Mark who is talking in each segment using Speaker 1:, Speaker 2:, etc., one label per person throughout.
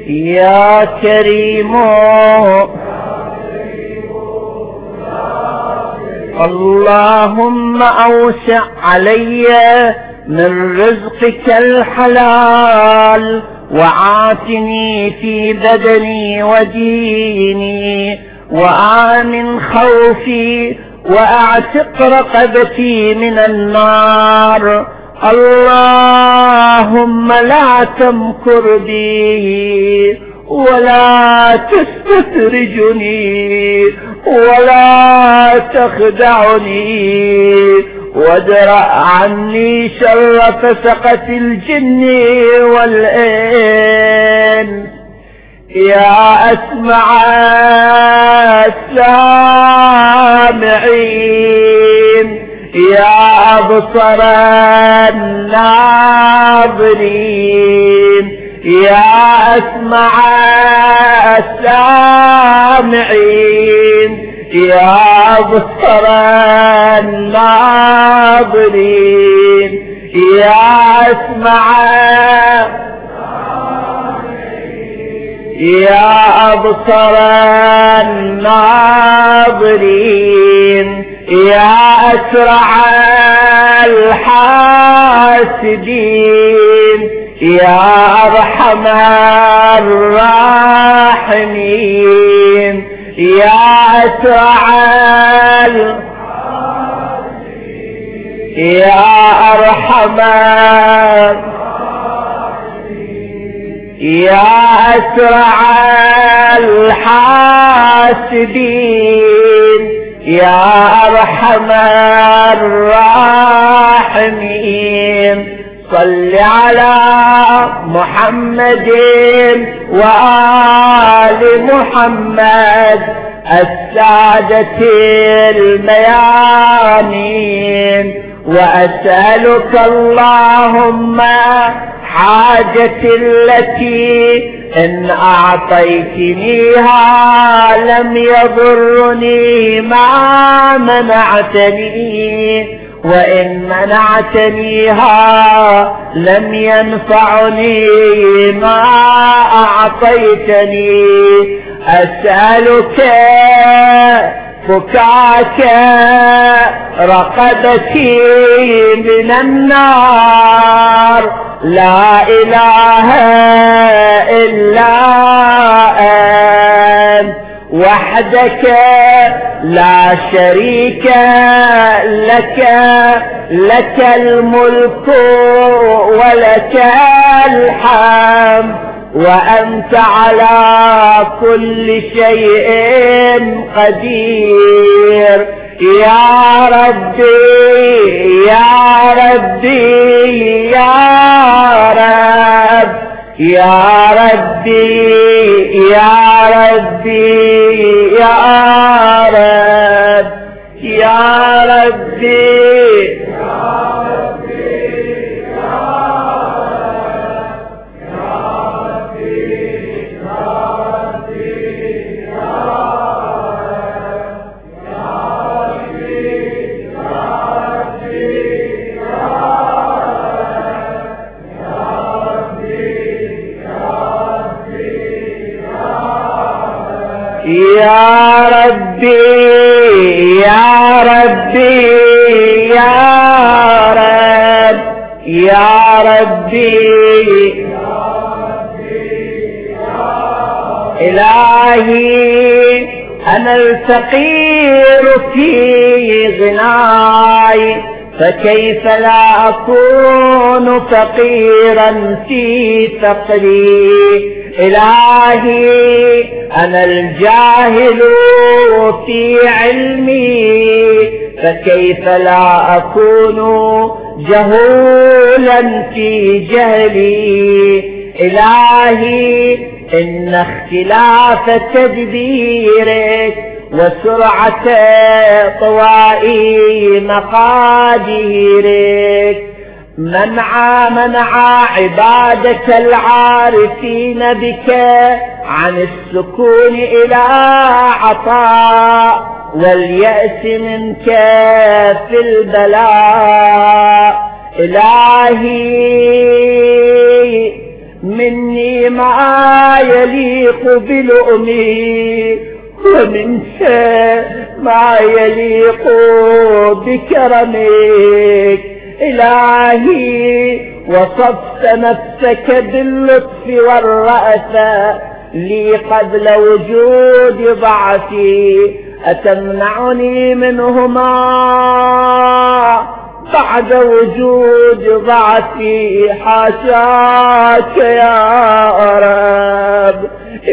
Speaker 1: يا كريم اللهم أوسع علي من رزقك الحلال وعافني في بدني وديني وآمن خوفي وأعتق رقبتي من النار. اللهم لا تمكر بي ولا تستدرجني ولا تخدعني وادرأ عني شر فسقة الجن والإنس. يا أسمع السامعين يا أبصر الناظرين يا أسمع السامعين يا أبصر الناظرين يا أسمع يا أبصر الناظرين يا أسرع الحاسدين يا أرحم الراحمين يا أسرع يا أرحم يا أسرع الحاسدين يا أرحم الراحمين. صل على محمد وآل محمد السادة الميامين. وأسألك اللهم حاجتي التي إن أعطيتنيها لم يضرني ما منعتني وإن منعتنيها لم ينفعني ما أعطيتني. أسألك فكاك رقبتي من النار. لا إله إلا أنت وحدك لا شريك لك، لك الملك ولك الحمد وأنت على كل شيء قدير. يا ربي يا ربي يا رب يا ربي يا ربي يا رب يا ربي يا ربي يا ربي يا رب يا ربي إلهي أنا الفقير في غناي فكيف لا أكون فقيرا في فقري. إلهي أنا الجاهل في علمي فكيف لا أكون جهولا في جهلي. إلهي إن اختلاف تدبيرك وسرعة طوائي مقاديرك منع عبادك العارفين بك عن السكون إلى عطاء واليأس منك في البلاء. إلهي مني ما يليق بلؤمي، ومنك ما يليق بكرمك. إلهي وصفت نفسك باللطف والرأفة لي قبل وجود ضعفي، أتمنعني منهما بعد وجود ضعفي؟ حاشاك يا رب.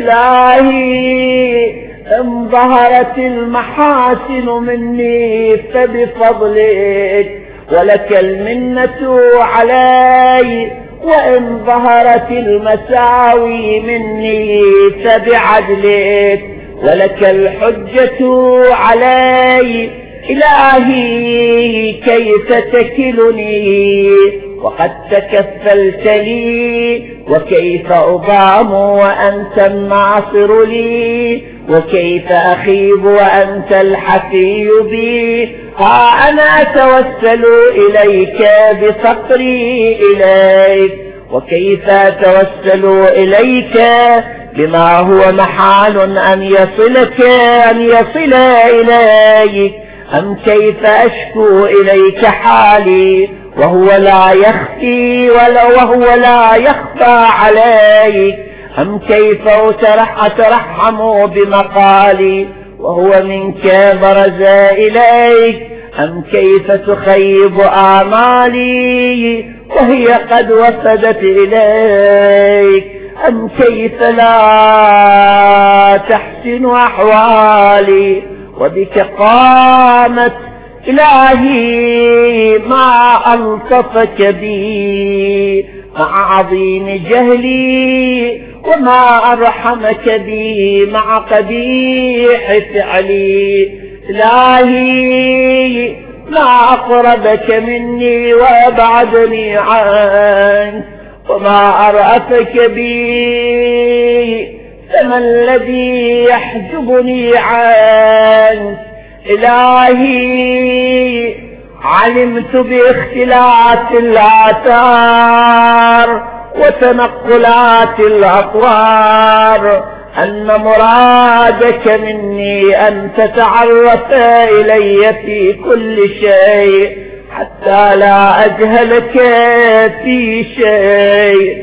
Speaker 1: إلهي إن ظهرت المحاسن مني فبفضلك، ولك المنة علي، وإن ظهرت المساوي مني فبعدلك، ولك الحجة علي. إلهي كيف تكلني وقد تكفلت لي، وكيف أضام وأنت الناصر لي، وكيف أخيب وأنت الحفي بي. ها أنا أتوسل إليك بفقري إليك، وكيف أتوسل إليك بما هو محال أن يصل إليك. أم كيف أشكو إليك حالي وهو لا يخفي وهو لا يخفى عليك؟ أم كيف أترحم بمقالي وهو منك برز إليك؟ أم كيف تخيب آمالي وهي قد وفدت إليك؟ أم كيف لا تحسن أحوالي وبك قامت؟ إلهي ما ألطفك بي مع عظيم جهلي، وما أرحمك بي مع قبيح فعلي. إلهي ما أقربك مني وأبعدني عنك، وما أرأفك بي، فما الذي يحجبني عنك؟ إلهي علمت باختلاف الآثار وتنقلات الأطوار أن مرادك مني أن تتعرف إلي في كل شيء حتى لا أجهلك في شيء.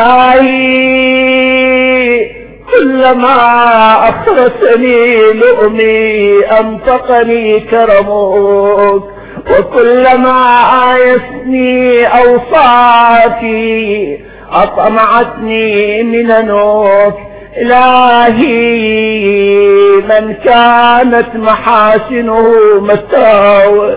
Speaker 1: إلهي كلما أخرسني لؤمي أنطقني كرمك، وكلما آيسني أوصافي أطمعتني مننك. إلهي من كانت محاسنه مساوئ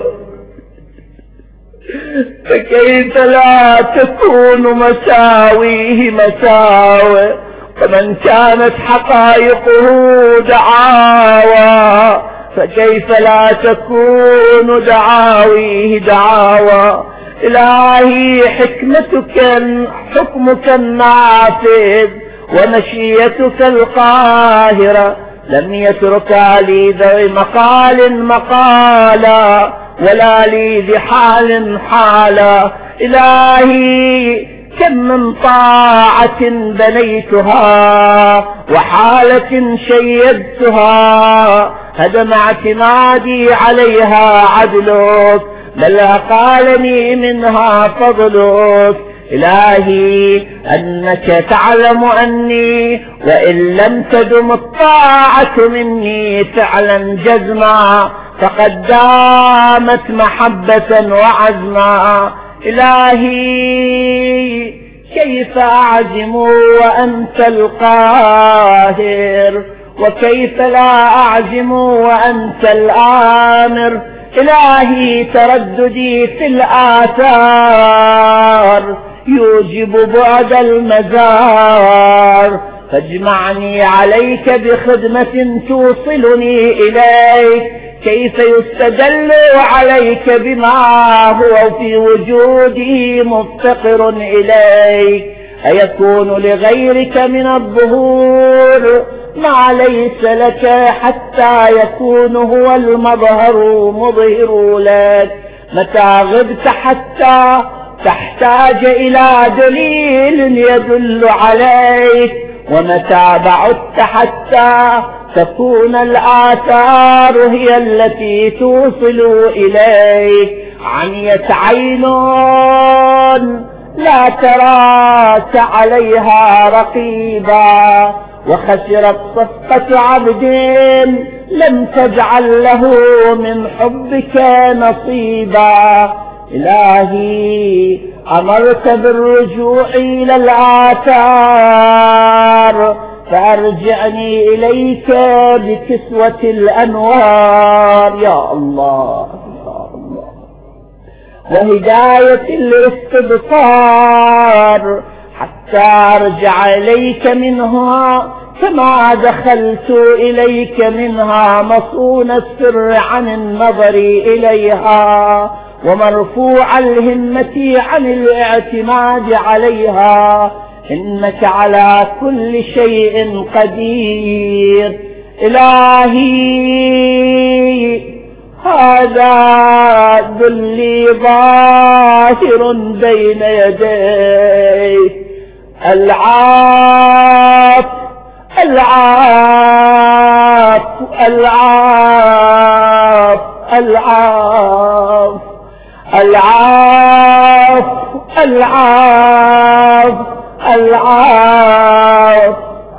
Speaker 1: فكيف لا تكون مساويه مساوئ؟ ومن كانت حقائقه دعاوى فكيف لا تكون دعاويه دعاوى؟ إلهي حكمك النافذ ومشيتك القاهرة لم يترك لي ذوي مقال مقالا ولا لي ذي حال حالا. إلهي كم من طاعة بنيتها وحالة شيدتها هدم اعتمادي عليها عدلك، بل أقالني منها فضلك. إلهي أنك تعلم أني وإن لم تدم الطاعة مني فعلا جزما فقد دامت محبة وعزما. إلهي كيف أعزم وأنت القاهر، وكيف لا أعزم وأنت الآمر؟ إلهي ترددي في الآثار يوجب بعد المزار، فاجمعني عليك بخدمة توصلني إليك. كيف يستدل عليك بما هو في وجودي مفتقر إليك؟ أيكون لغيرك من الظهور ما ليس لك حتى يكون هو المظهر مظهر لك؟ متى غبت حتى تحتاج إلى دليل يدل عليك، ومتى بعدت حتى تكون الآثار هي التي توصل إليك. عميت عين لا تراك عليها رقيبا، وخسرت صفقة عبد لم تجعل له من حبك نصيبا. إلهي أمرت بالرجوع إلى الآثار، فأرجعني إليك بكسوة الأنوار يا الله، وهداية الاستبصار حتى أرجع إليك منها كما دخلت إليك منها، مصون السر عن النظر إليها، ومرفوع الهمة عن الاعتماد عليها. إنك على كل شيء قدير. إلهي هذا ذلي ظاهر بين يديك، العاف العاف العاف العاف العاف العاف العاف.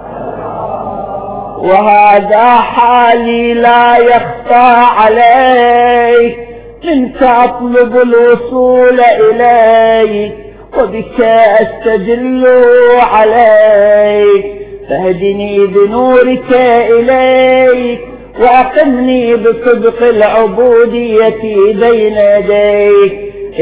Speaker 1: وهذا حالي لا يخفى عليك، منك أطلب الوصول إليك، وبك أستجل عليك. فاهدني بنورك إليك، وأقمني بصدق العبودية بين يديك.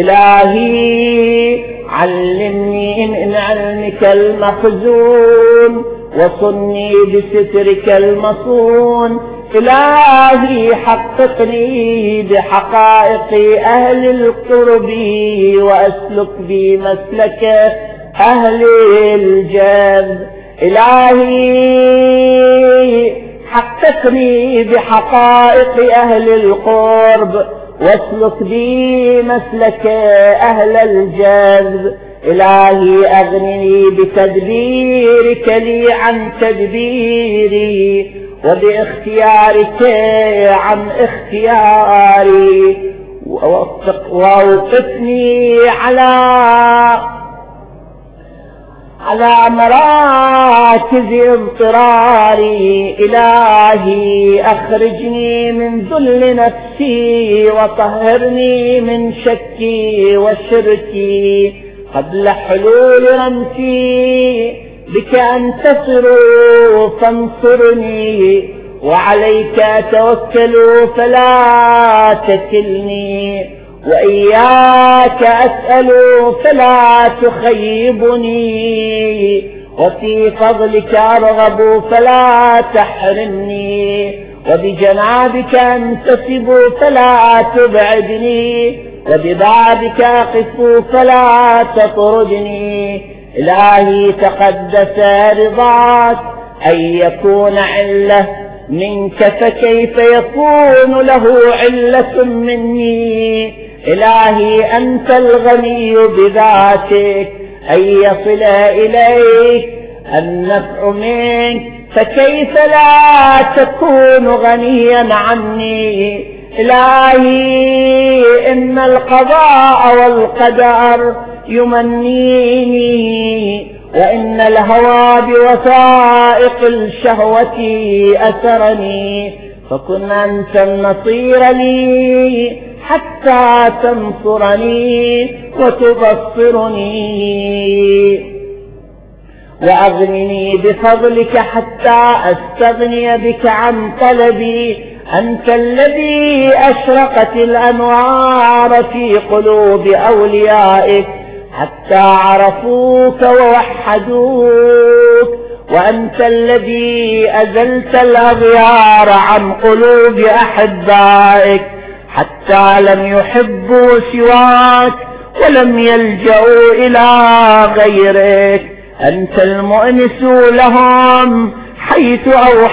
Speaker 1: إلهي علمني من علمك المخزون، وصني بسترك المصون. إلهي حققني بحقائق أهل القرب، وأسلك بي مسلك أهل الجذب. إلهي حققني بحقائق أهل القرب، واسلك بي مسلك أهل الجذب. إلهي أغنني بتدبيرك لي عن تدبيري، وباختيارك عن اختياري، ووقفني على مراكز اضطراري. إلهي أخرجني من ذل نفسي، وطهرني من شكي وشركي قبل حلول رمسي. بك أنتصر فانصرني، وعليك أتوكل فلا تكلني، وإياك أسأل فلا تخيبني، وفي فضلك أرغب فلا تحرمني، وبجنابك أنتسب فلا تبعدني، وببابك أقف فلا تطردني. إلهي تقدس رضاك أن يكون علة منك، فكيف يكون له علة مني؟ إلهي أنت الغني بذاتك، أن يصل إليك النفع منك، فكيف لا تكون غنيا عني؟ إلهي إن القضاء والقدر يمنيني، وإن الهوى بوثائق الشهوة أسرني، فكن أنت النصير لي حتى تنصرني وتبصرني، وأغنني بفضلك حتى أستغني بك عن طلبي. أنت الذي أشرقت الأنوار في قلوب أوليائك حتى عرفوك ووحدوك، وأنت الذي أزلت الأغيار عن قلوب أحبائك حتى لم يحبوا سواك ولم يلجأوا إلى غيرك. أنت المؤنس لهم حيث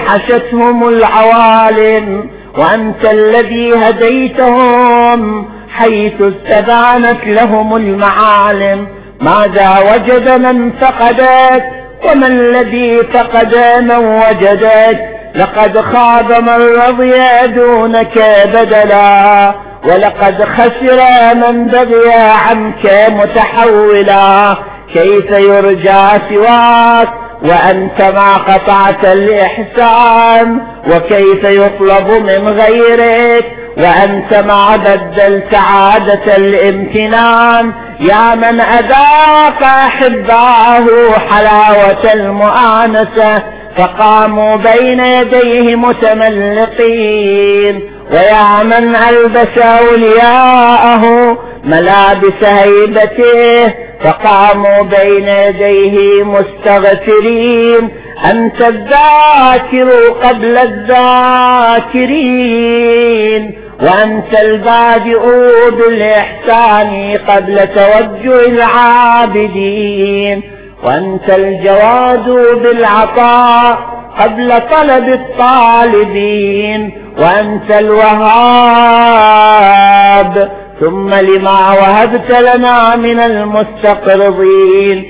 Speaker 1: أوحشتهم العوالم، وأنت الذي هديتهم حيث استبانت لهم المعالم. ماذا وجد من فقدت، وما الذي فقد من وجدت؟ لقد خاب من رضي دونك بدلا، ولقد خسر من بغي عنك متحولا. كيف يرجى سواك وأنت ما قطعت الإحسان؟ وكيف يطلب من غيرك وأنت ما بدلت عادة الامتنان؟ يا من أذاق أحباه حلاوة المؤانسة فقاموا بين يديه متملقين، ويا من ألبس أولياءه ملابس هيبته فقاموا بين يديه مستغفرين. أنت الذاكر قبل الذاكرين، وأنت البادئ بالإحسان قبل توجه العابدين، وأنت الجواد بالعطاء قبل طلب الطالبين، وأنت الوهاب ثم لما وهبت لنا من المستقرضين.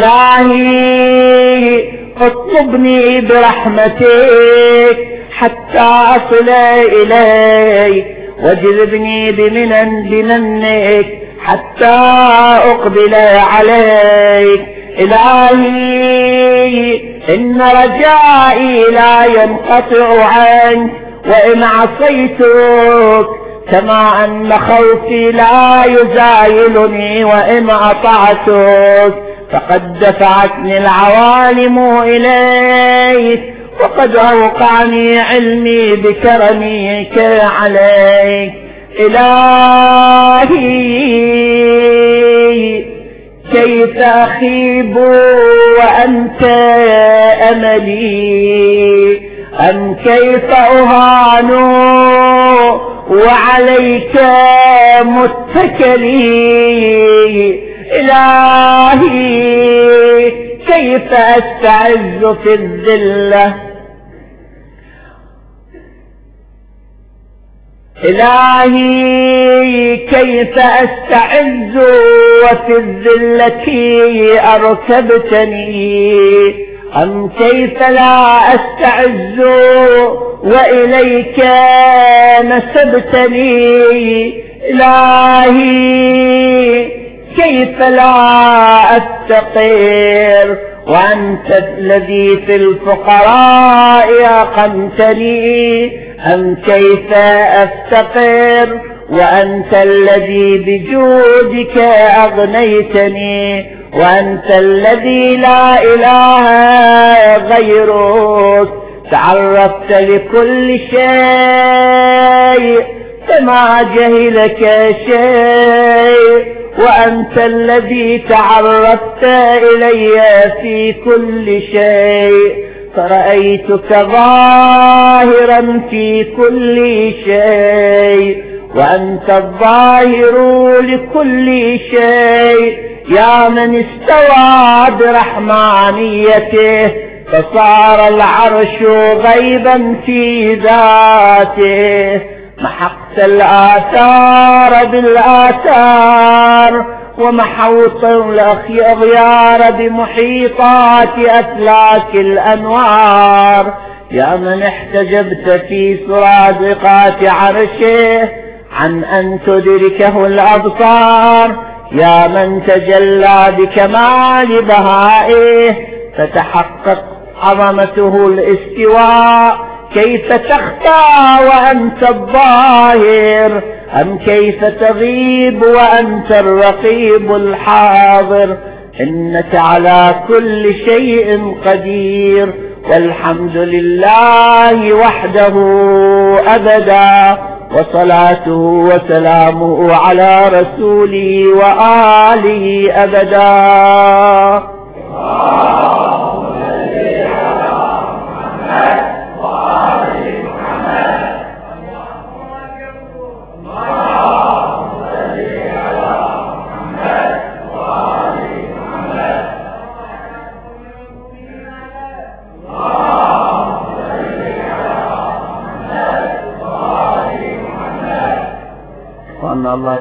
Speaker 1: إلهي اطلبني برحمتك حتى أصل إليك، واجذبني بمنك حتى أقبل عليك. إلهي إن رجائي لا ينقطع عنك وإن عصيتك، كما أن خوفي لا يزايلني وإن أطعتك. فقد دفعتني العوالم إليك، وقد أوقعني علمي بكرمك عليك. إلهي كيف أخيب وأنت أملي، أم كيف أهان وعليك متكلي. إلهي كيف أستعز في الذلة، إلهي كيف أستعز وفي الذلة أركبتني، أم كيف لا أستعز وإليك نسبتني. إلهي كيف لا أفتقر وأنت الذي في الفقراء أقمتني، أم كيف أفتقر وأنت الذي بجودك أغنيتني، وأنت الذي لا إله غيرك. تعرفت لكل شيء فما جهلك شيء، وأنت الذي تعرفت إلي في كل شيء، فرأيتك ظاهرا في كل شيء، وأنت الظاهر لكل شيء. يا من استوى برحمانيته فصار العرش غيبا في ذاته، محقت الآثار بالآثار ومحوط الأغيار بمحيطات أفلاك الأنوار. يا من احتجبت في سرادقات عرشه عن أن تدركه الأبصار، يا من تجلى بكمال بهائه فتحقق عظمته الاستواء. كيف تخفى وأنت الظاهر، أم كيف تغيب وأنت الرقيب الحاضر؟ إنك على كل شيء قدير، والحمد لله وحده أبدا، وصلاته وسلامه على رسوله وآله أبدا. الله